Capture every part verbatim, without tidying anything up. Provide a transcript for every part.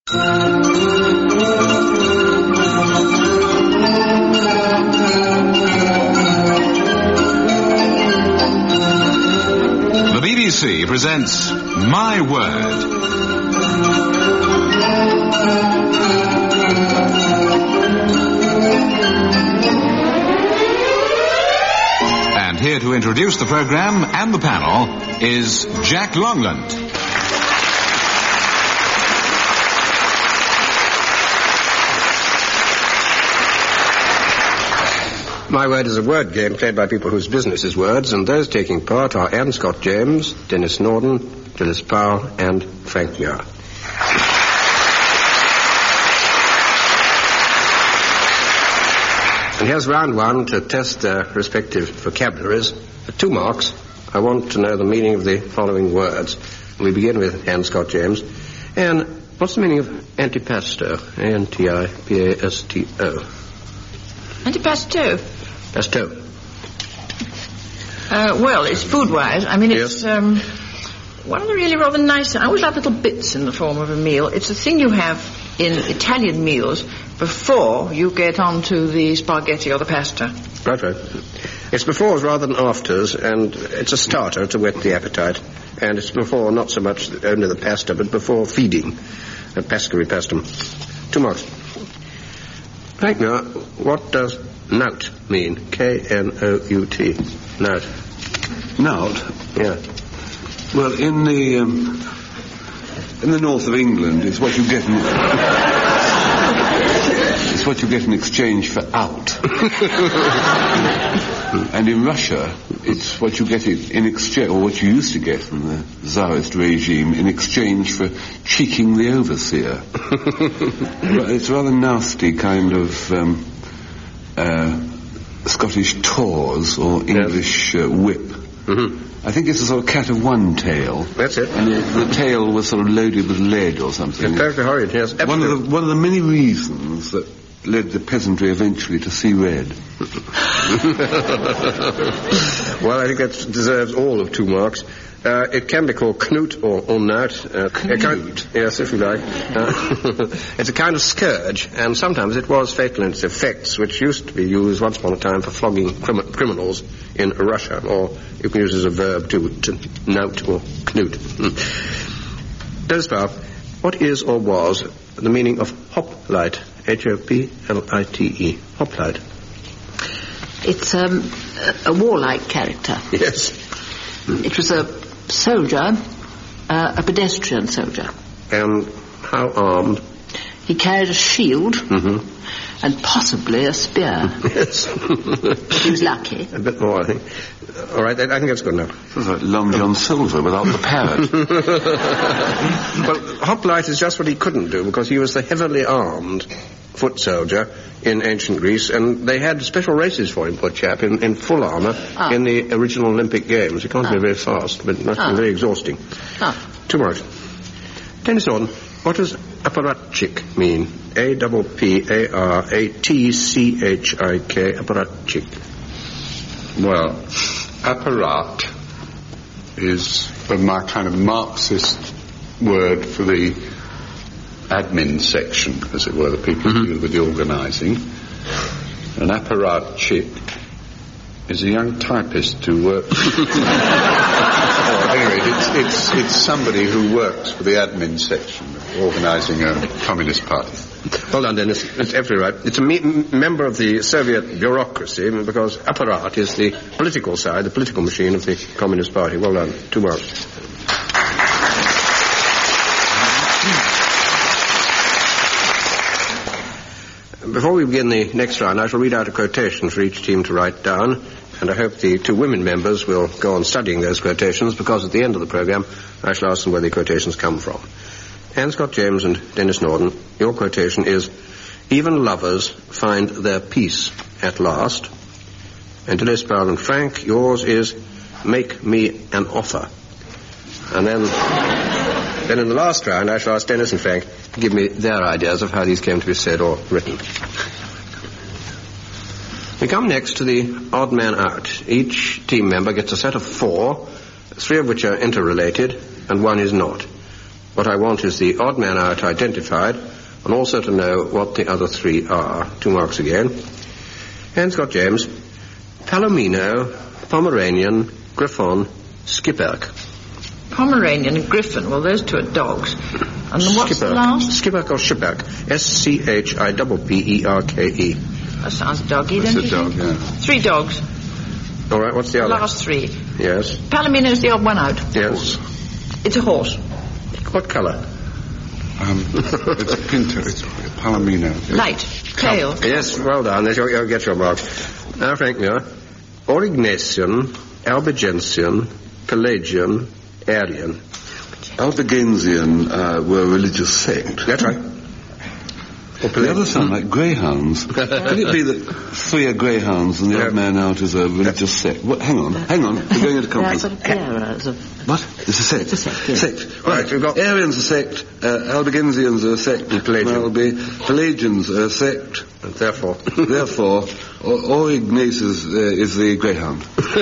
The B B C presents My Word. And here to introduce the program and the panel is Jack Longland. My Word is a word game played by people whose business is words, and those taking part are Anne Scott James, Dennis Norden, Phyllis Powell, and Frank Muir. And here's round one to test their respective vocabularies. For two marks, I want to know the meaning of the following words. We begin with Anne Scott James. Anne, what's the meaning of antipasto? A N T I P A S T O. Antipasto? Pasto. Uh, well, it's food-wise. I mean, it's Yes. um, one of the really rather nice... I always like little bits in the form of a meal. It's a thing you have in Italian meals before you get onto the spaghetti or the pasta. Right, right. It's befores rather than afters, and it's a starter to whet the appetite. And it's before not so much only the pasta, but before feeding. A pascary pastum. Two marks. Frank Muir, what does knout mean? K N O U T. Knout. Knout? Yeah. Well, in the um, in the north of England, it's what you get in it's what you get in exchange for out. And in Russia, it's what you get in exchange, or what you used to get from the Tsarist regime in exchange for cheeking the overseer. It's a rather nasty kind of um, uh, Scottish tawse or English uh, whip. Mm-hmm. I think it's a sort of cat of one tail. That's it. And the, the tail was sort of loaded with lead or something. It's perfectly horrid, yes. One of the one of the many reasons that led the peasantry eventually to see red. Well, I think that deserves all of two marks. Uh, it can be called knut or, or knout. Uh, Knut? Yes, if you like. Uh, it's a kind of scourge, and sometimes it was fatal in its effects, which used to be used once upon a time for flogging crim- criminals in Russia, or you can use it as a verb too, to knout or knut. Dennis Powell, what is or was the meaning of hoplite? H O P L I T E. Hoplite. It's um, a warlike character. Yes. It was a soldier, uh, a pedestrian soldier. And how armed? He carried a shield Mm-hmm. and possibly a spear. Yes. He was lucky. A bit more, I think. All right, I think that's good enough. Sounds like Long John Silver without the parrot. Well, hoplite is just what he couldn't do, because he was the heavily armed foot soldier in ancient Greece, and they had special races for him, poor chap, in, in full armour Ah. in the original Olympic Games. He can't Ah. be very fast, but it must Ah. be very exhausting. Ah. Two marks. Dennis Norden, what does apparatchik mean? A P P A R A T C H I K, apparatchik. Well, apparat is a my kind of Marxist word for the admin section, as it were, the people who deal with the organising. An apparatchik is a young typist who works... oh, anyway, it's, it's, it's somebody who works for the admin section, organising a Communist Party. Well done, Dennis. It's absolutely right. It's a me- m- member of the Soviet bureaucracy, because apparat is the political side, the political machine of the Communist Party. Well done. Two marks. Before we begin the next round, I shall read out a quotation for each team to write down, and I hope the two women members will go on studying those quotations, because at the end of the programme I shall ask them where the quotations come from. Anne Scott James and Dennis Norden, your quotation is, "Even lovers find their peace at last." And Dennis Powell and Frank, yours is, "Make me an offer." And then, then in the last round, I shall ask Dennis and Frank to give me their ideas of how these came to be said or written. We come next to the odd man out. Each team member gets a set of four, three of which are interrelated, and one is not. What I want is the odd man out identified, and also to know what the other three are. Two marks again. And Scott James. Palomino, Pomeranian, Griffon, Skipperk. Pomeranian and Griffon, well, those two are dogs. And then what's the Skipperk. last? Skipperk or Shipperk. S C H I P P E R K E. That sounds doggy, That's don't a you dog, think? yeah. Three dogs. All right, what's the The other? last three. Yes, Palomino's the odd one out. yes. It's a horse. What colour? Um, it's a Pinto. It's a Palomino. Light. Pale. Yes, well done. There's your, you'll get your mark. Now, Frank Muir. Aurignasian, Albigensian, Pelagian, Arian. Albigensian uh, were a religious sect. That's right. Or The others sound like greyhounds. Could it be that three are greyhounds and the Yeah. odd man out is a religious sect? What, hang on, hang on. We're going into They're conference. sort of eras of... What? It's a sect. It's a sect, yes. Sect. Right, Right, we've got- Arians a sect, uh, Albigensians are a sect, Pelagian. Malby. Pelagians are a sect, And therefore. therefore, or, or Ignatius uh, is the greyhound.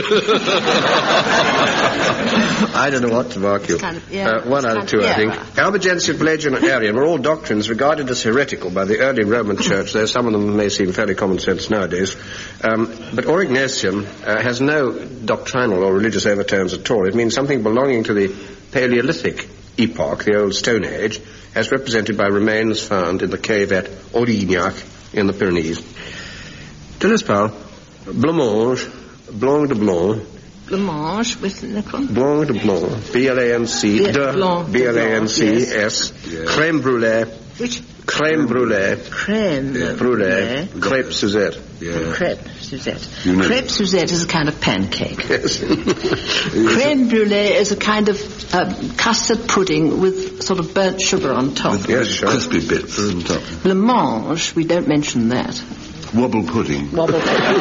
I don't know what to mark you. kind of- yeah, uh, one it's out of kind two, of- I yeah. think. Albigensian, Pelagian, and Arian were all doctrines regarded as heretical by the early Roman Church, though some of them may seem fairly common sense nowadays. Um, but Aurignasian uh, has no doctrinal or religious overtones at all. It means something belonging to the Paleolithic epoch, the Old Stone Age, as represented by remains found in the cave at Aurignac in the Pyrenees. To this pal, Blancmange, Blanc de Blanc, Blancmange with Nickel. Blanc de Blanc, B L A N C, Blanc de, de B L A N C S, Yes. crème brûlée, Which? crème brûlée, Creme. brûlée, crêpe Suzette. Yeah. Crêpe Suzette. You know- Crêpe Suzette is a kind of pancake. Yes. Creme brulee is a kind of uh, custard pudding with sort of burnt sugar on top. With, Yes, with sure. crispy bits on top. Blancmange, we don't mention that. Wobble pudding. Wobble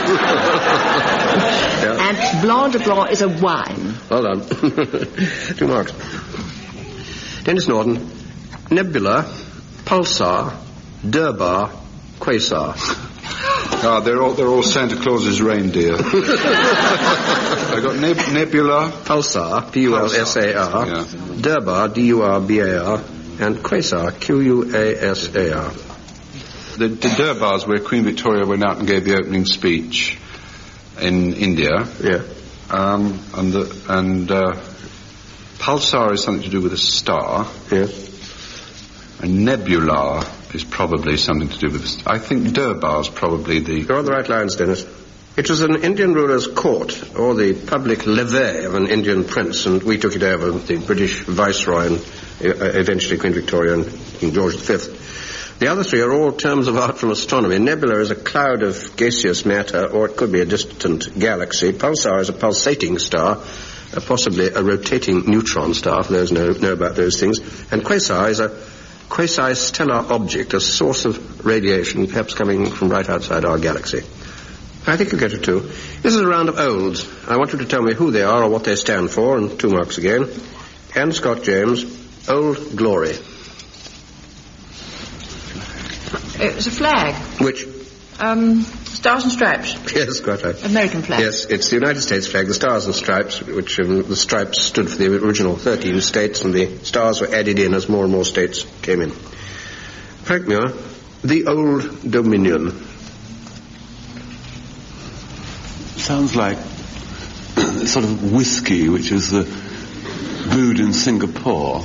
And Blanc de Blanc is a wine. Well done. Two marks. Dennis Norton, Nebula, Pulsar, Durbar, Quasar. Ah, they're all they're all Santa Claus's reindeer. I got neb- Nebula. Pulsar, P U L S A R, Yeah. Durbar, D U R B A R, and Quasar, Q U A S A R. The, the Durbars, where Queen Victoria went out and gave the opening speech in India, Yeah. um, and the, and uh, Pulsar is something to do with a star, Yes. and Nebula is probably something to do with. A st- I think Durbar is probably the. You're on the right lines, Dennis. It was an Indian ruler's court, or the public levee of an Indian prince, and we took it over with the British viceroy and uh, eventually Queen Victoria and King George the Fifth. The other three are all terms of art from astronomy. Nebula is a cloud of gaseous matter, or it could be a distant galaxy. Pulsar is a pulsating star, uh, possibly a rotating neutron star, for those who know, know about those things. And Quasar is a quasi-stellar object, a source of radiation, perhaps coming from right outside our galaxy. I think you get it too. This is a round of olds. I want you to tell me who they are or what they stand for, and two marks again. And Scott James, Old Glory. It's a flag. Which? Um, Stars and Stripes. Yes, quite right. American flag. Yes, it's the United States flag, the Stars and Stripes, which um, the stripes stood for the original thirteen states, and the stars were added in as more and more states came in. Frank Muir, the Old Dominion. Sounds like sort of whiskey, which is uh, brewed in Singapore,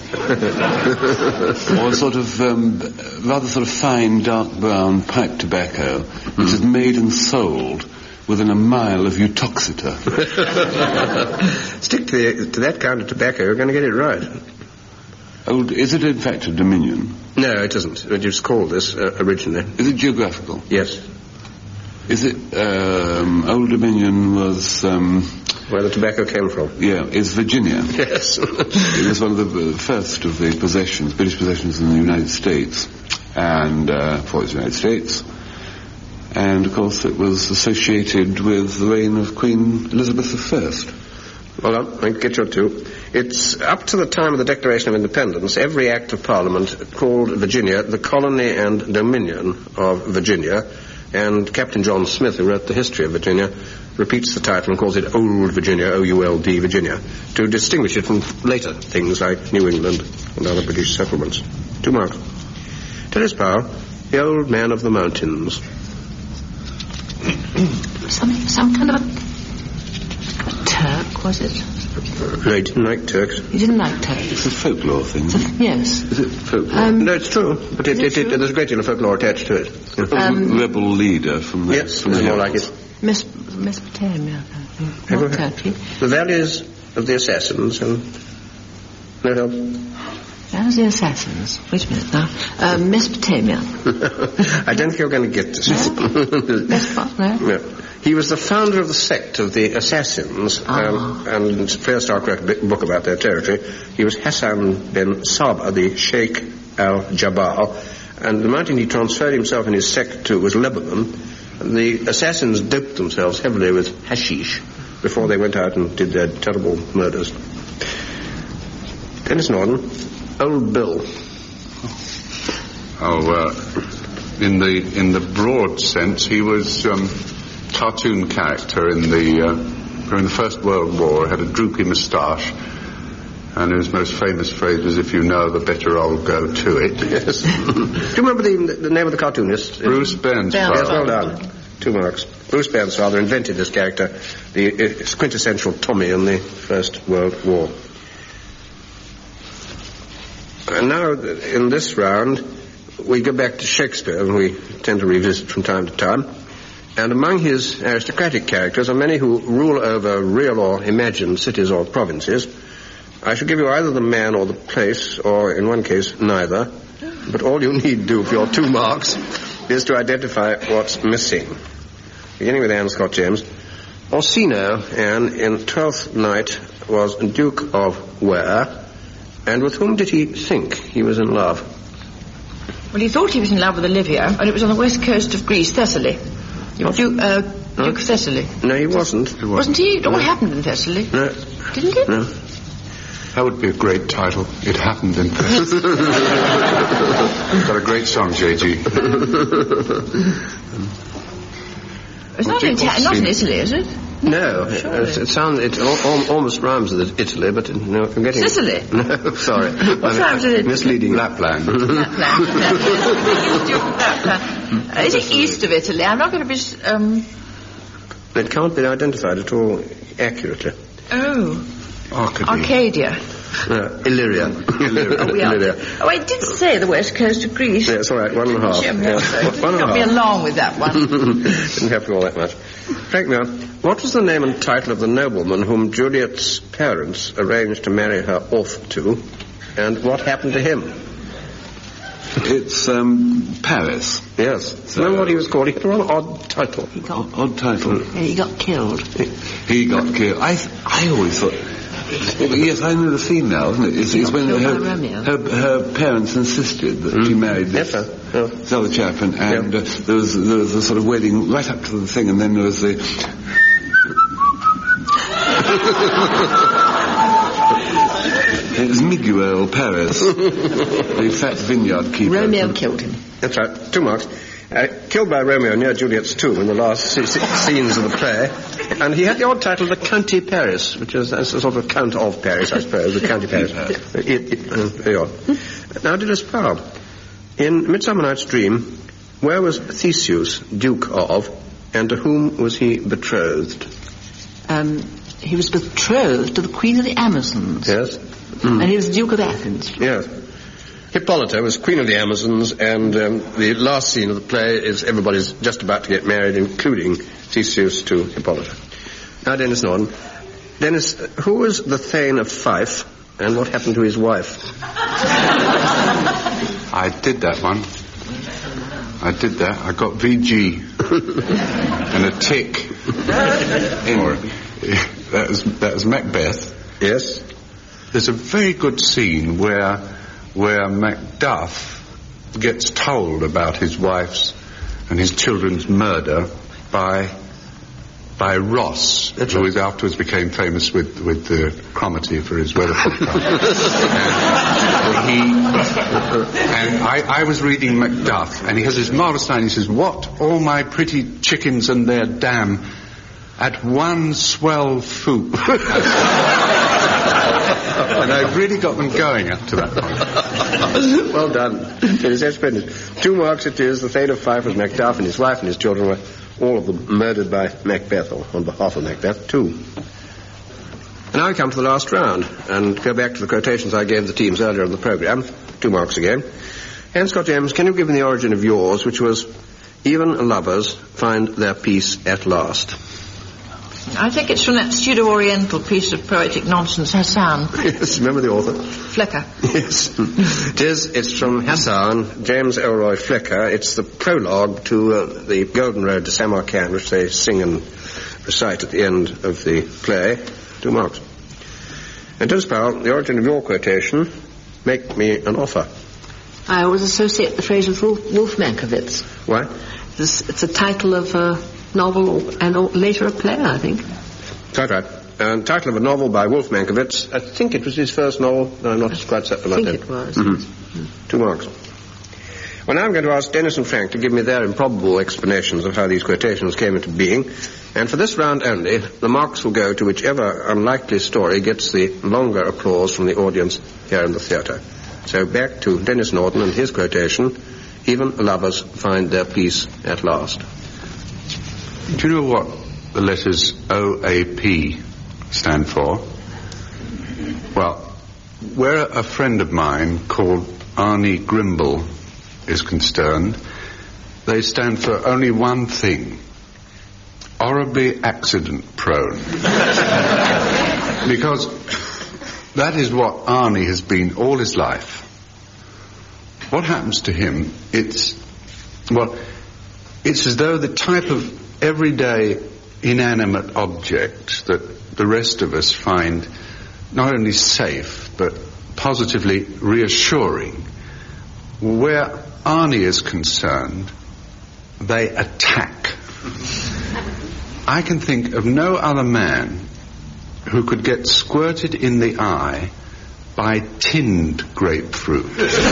or sort of um, rather sort of fine dark brown pipe tobacco, which is made and sold within a mile of Uttoxeter. Stick to, the, to that kind of tobacco, you're going to get it right. Old, is it in fact a dominion? No, it isn't. It was called this uh, originally. Is it geographical? Yes. Is it, um, Old Dominion was, um, Where the tobacco came from. yeah, is Virginia. Yes. It was one of the uh, first of the possessions, British possessions in the United States, and uh, for the United States. And of course it was associated with the reign of Queen Elizabeth the First. Well done. I can get your two. It's up to the time of the Declaration of Independence, every Act of Parliament called Virginia the colony and dominion of Virginia. And Captain John Smith, who wrote the history of Virginia, repeats the title and calls it Old Virginia, O U L D, Virginia, to distinguish it from later things like New England and other British settlements. Two marks. Dennis Powell, the Old Man of the Mountains. some, some kind of a, a Turk, was it? No, he didn't like Turks. He didn't like Turks. It's a folklore thing. It's a, yes. Is it folklore? Um, No, it's true, but it, Is it it, it, true? there's a great deal of folklore attached to it. Um, Rebel leader from the... yes, from it's the more like it. Mes- Mesopotamia. Have Not you- Turkey. The valleys of the assassins and... No help? That was the assassins. Wait a minute now. Uh, Mesopotamia. I don't think you're going to get this. Mesopot, no? No. He was the founder of the sect of the Assassins, um, and Fairstock wrote a bit- book about their territory. He was Hassan bin Saba, the Sheikh al-Jabal, and the mountain he transferred himself and his sect to was Lebanon. The Assassins doped themselves heavily with hashish before they went out and did their terrible murders. Dennis Norden, Old Bill. Oh, uh, in the in the broad sense, he was um, cartoon character in the uh, during the First World War. Had a droopy moustache, and his most famous phrase was, "If you know, the better I'll go to it." Yes. Do you remember the, the name of the cartoonist? Bruce Bairnsfather. Yes, well done. Two marks. Bruce Bairnsfather invented this character, the uh, quintessential Tommy in the First World War. And now, in this round, we go back to Shakespeare, and we tend to revisit from time to time. And among his aristocratic characters are many who rule over real or imagined cities or provinces. I shall give you either the man or the place, or in one case, neither. But all you need do for your two marks is to identify what's missing. Beginning with Anne Scott James. Orsino, Anne, in Twelfth Night, was Duke of where? And with whom did he think he was in love? Well, he thought he was in love with Olivia, and it was on the west coast of Greece, Thessaly. Duke, uh, Duke of Thessaly. No, he wasn't. He Wasn't he? What happened in Thessaly? No. Didn't it? No. That would be a great title. It happened in fact. Got a great song, J G. It's not in, Ita- not in Italy, is it? No, it, it sounds it al- al- almost rhymes with Italy, but no, I'm getting Sicily? No, sorry. What rhymes with it? Misleading. Lapland. Lapland. Duke of Lapland. Uh, is it east of Italy? I'm not going to be. s- Um, It can't be identified at all accurately. oh, Arcady. Arcadia. Uh, Illyria. Illyria. Oh, we are. Illyria. Oh, I did say the west coast of Greece. Yeah, it's all right. One and a half. Jim, Yeah. so it One and a got me half. along with that one. Didn't have to all that much. Frank Muir, what was the name and title of the nobleman whom Juliet's parents arranged to marry her off to, and what happened to him? It's um, Paris. Yes. So- Remember what he was called? He had a rather odd title. He got, Odd, odd title. yeah, he got killed. He got killed. I th- I always thought... Yes, I know the scene now, isn't it? It's, it's when killed her, by Romeo. her, her parents insisted that she married this, Yes, sir. Yeah. this other chap, and, and Yeah. uh, there, was, there was a sort of wedding right up to the thing, and then there was the... It was Miguel Paris, the fat vineyard keeper. Romeo killed him. That's right. Two marks. Uh, killed by Romeo near Juliet's tomb in the last se- se- scenes of the play. And he had the odd title, the County Paris, which is that's a sort of Count of Paris, I suppose, the County Paris. Uh, it, it, uh, very odd. Now, Dennis Powell, in Midsummer Night's Dream, where was Theseus Duke of, and to whom was he betrothed? Um, he was betrothed to the Queen of the Amazons. Yes? And he was Duke of Athens. Yes. Hippolyta was Queen of the Amazons, and um, the last scene of the play is everybody's just about to get married, including Theseus to Hippolyta. Now, Dennis Norden. Dennis, who was the Thane of Fife, and what happened to his wife? I did that one. I did that. I got V G and a tick. Or, that was that was Macbeth. Yes? There's a very good scene where where Macduff gets told about his wife's and his children's murder by by Ross, That's who right. is afterwards became famous with with the Cromarty for his weather podcast. and he and I, I was reading Macduff, and he has this marvelous line. He says, "What? All my pretty chickens and their dam." at one swell foop. And I've really got them going up to that point. Well done. It is splendid. Two marks it is. The Thane of Fife was Macduff, and his wife and his children were all of them murdered by Macbeth, or on behalf of Macbeth, too. And now we come to the last round, and go back to the quotations I gave the teams earlier in the programme. Two marks again. And Scott James, can you give me the origin of yours, which was, even lovers find their peace at last? I think it's from that pseudo-oriental piece of poetic nonsense, Hassan. Yes, remember the author? Flecker. Yes. It is. It's from Hassan, James Elroy Flecker. It's the prologue to uh, the Golden Road to Samarkand, which they sing and recite at the end of the play. Two marks. And Dennis Powell, the origin of your quotation, make me an offer. I always associate the phrase with Wolf, Wolf Mankiewicz. Why? It's, it's a title of a novel and later a play, I think. Quite right. Um, title of a novel by Wolf Mankiewicz. I think it was his first novel. No, I'm not quite certain about that. I think it was. Mm-hmm. Mm. Two marks. Well, now I'm going to ask Dennis and Frank to give me their improbable explanations of how these quotations came into being. And for this round only, the marks will go to whichever unlikely story gets the longer applause from the audience here in the theatre. So back to Dennis Norton and his quotation, even lovers find their peace at last. Do you know what the letters O A P stand for? Well, where a friend of mine called Arnie Grimble is concerned, they stand for only one thing: horribly accident prone. Because that is what Arnie has been all his life. What happens to him, it's, well, it's as though the type of everyday inanimate object that the rest of us find not only safe but positively reassuring, where Arnie is concerned, they attack. I can think of no other man who could get squirted in the eye by tinned grapefruit.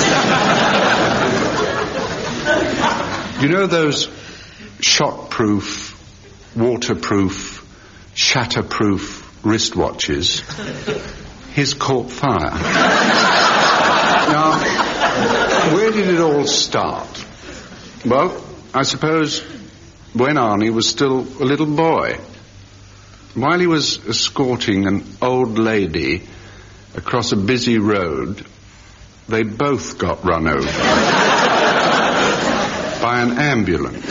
You know those shockproof, waterproof, shatterproof wristwatches? His caught fire. Now, where did it all start? Well, I suppose when Arnie was still a little boy. While he was escorting an old lady across a busy road, they both got run over by an ambulance.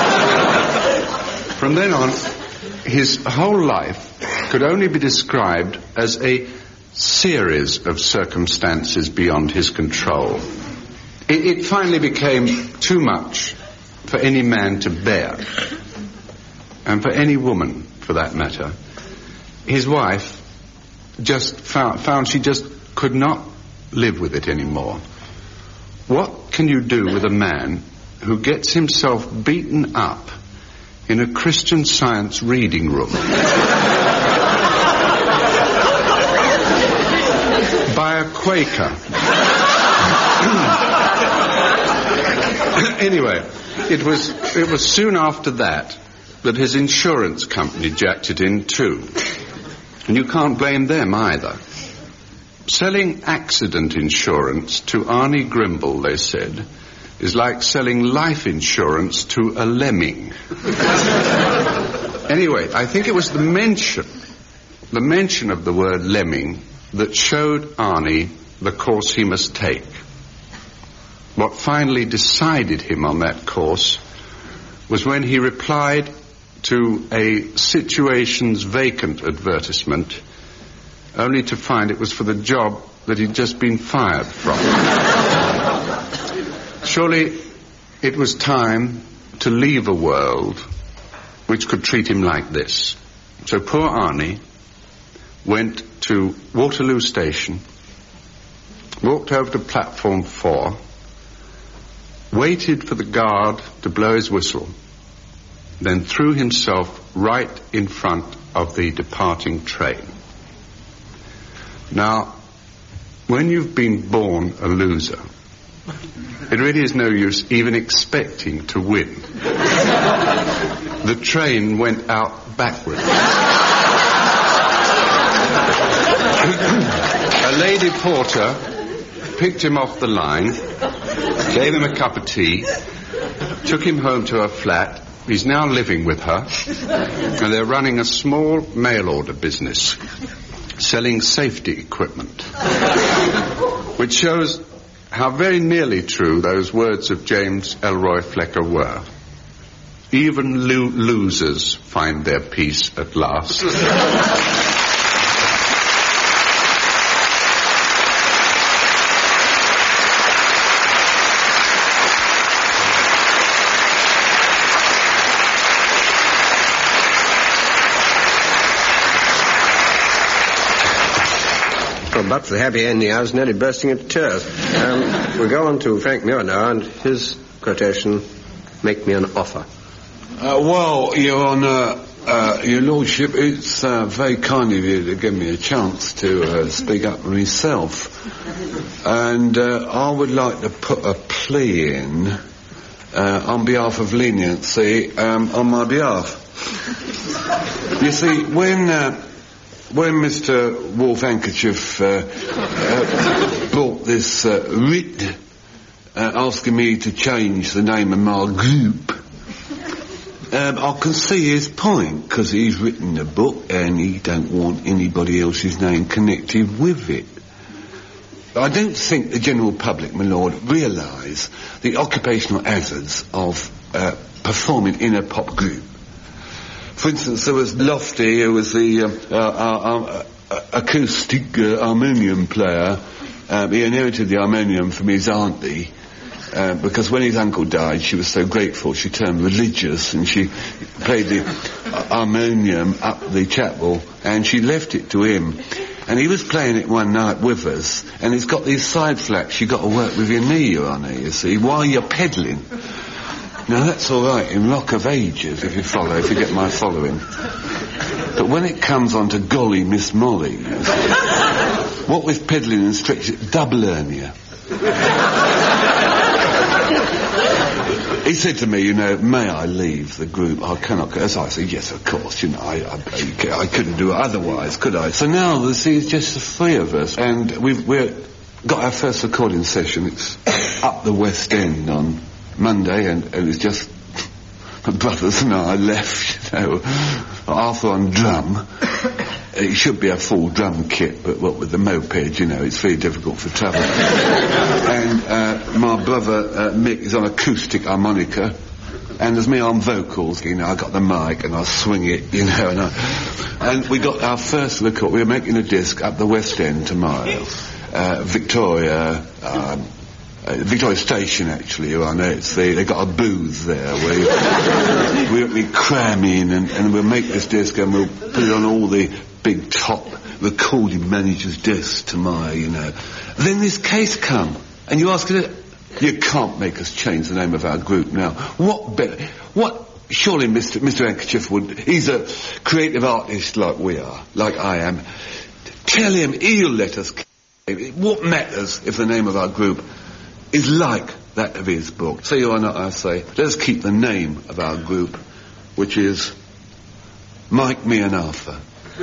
From then on, his whole life could only be described as a series of circumstances beyond his control. It, it finally became too much for any man to bear, and for any woman, for that matter. His wife just found, found she just could not live with it anymore. What can you do with a man who gets himself beaten up in a Christian Science reading room by a Quaker? Anyway, it was it was soon after that that his insurance company jacked it in too. And you can't blame them either. Selling accident insurance to Arnie Grimble, they said, is like selling life insurance to a lemming. Anyway, I think it was the mention, the mention of the word lemming that showed Arnie the course he must take. What finally decided him on that course was when he replied to a situations vacant advertisement, only to find it was for the job that he'd just been fired from. Surely it was time to leave a world which could treat him like this. So poor Arnie went to Waterloo Station, walked over to platform four, waited for the guard to blow his whistle, then threw himself right in front of the departing train. Now, when you've been born a loser, it really is no use even expecting to win. The train went out backwards. A lady porter picked him off the line, gave him a cup of tea, took him home to her flat. He's now living with her, and they're running a small mail-order business, selling safety equipment, which shows how very nearly true those words of James Elroy Flecker were. Even lo- losers find their peace at last. But for the happy ending, I was nearly bursting into tears. Um, we'll go on to Frank Muir now, and his quotation, "Make me an offer." Uh, well, Your Honour, uh, Your Lordship, it's uh, very kind of you to give me a chance to uh, speak up for myself. And uh, I would like to put a plea in uh, on behalf of leniency um, on my behalf. You see, when... Uh, When Mister Wolf Handkerchief uh, uh, brought this uh, writ uh, asking me to change the name of my group, um, I can see his point, because he's written a book and he don't want anybody else's name connected with it. I don't think the general public, my lord, realise the occupational hazards of uh, performing in a pop group. For instance, there was Lofty, who was the uh, uh, uh, uh, acoustic uh, harmonium player. Um, he inherited the harmonium from his auntie, uh, because when his uncle died, she was so grateful, she turned religious, and she played the uh, harmonium up the chapel, and she left it to him. And he was playing it one night with us, and it's got these side flats you've got to work with your knee, Your Honour, you see, while you're pedalling. Now, that's all right in Rock of Ages, if you follow, if you get my following. But when it comes on to Golly Miss Molly, what with pedalling and stretching, double hernia. He said to me, you know, may I leave the group? I cannot go. So I said, yes, of course, you know, I, I, I couldn't do it otherwise, could I? So now, you see, it's just the three of us, and we've we're, got our first recording session. It's up the West End on Monday, and it was just my brothers and I left, you know, Arthur on drum. It should be a full drum kit, but what with the moped, you know, it's very difficult for travel. And uh, my brother uh, Mick is on acoustic harmonica, and there's me on vocals, you know, I got the mic and I swing it, you know, and I, and we got our first record. We're making a disc up the West End tomorrow, uh, Victoria. Um, Uh, Victoria Station, actually, Your Honour. It's the, they've got a booth there where we'll be cramming, and, and we'll make this disc and we'll put it on all the big top recording managers' desks tomorrow, you know. Then this case come, and you ask it, you can't make us change the name of our group now. What better, what, surely Mister Mister Handkerchief would, he's a creative artist like we are, like I am. Tell him he'll let us, what matters if the name of our group is like that of his book. So, Your Honour, I say, let us keep the name of our group, which is Mike, Me and Arthur.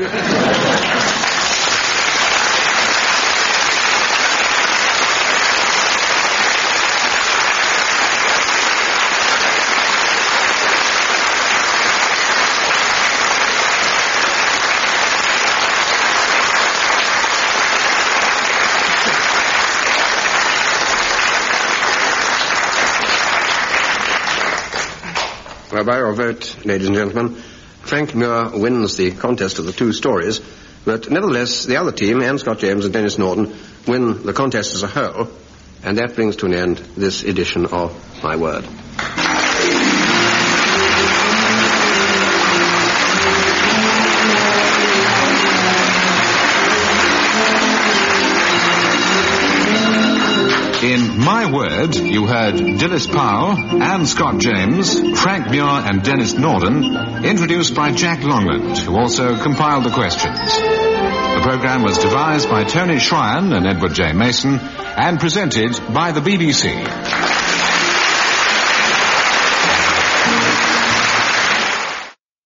Well, by your vote, ladies and gentlemen, Frank Muir wins the contest of the two stories, but nevertheless, the other team, Anne Scott James and Dennis Norton, win the contest as a whole, and that brings to an end this edition of My Word. In My Word, you heard Dilys Powell, Anne Scott James, Frank Muir and Dennis Norton, introduced by Jack Longland, who also compiled the questions. The programme was devised by Tony Shryan and Edward J. Mason, and presented by the B B C.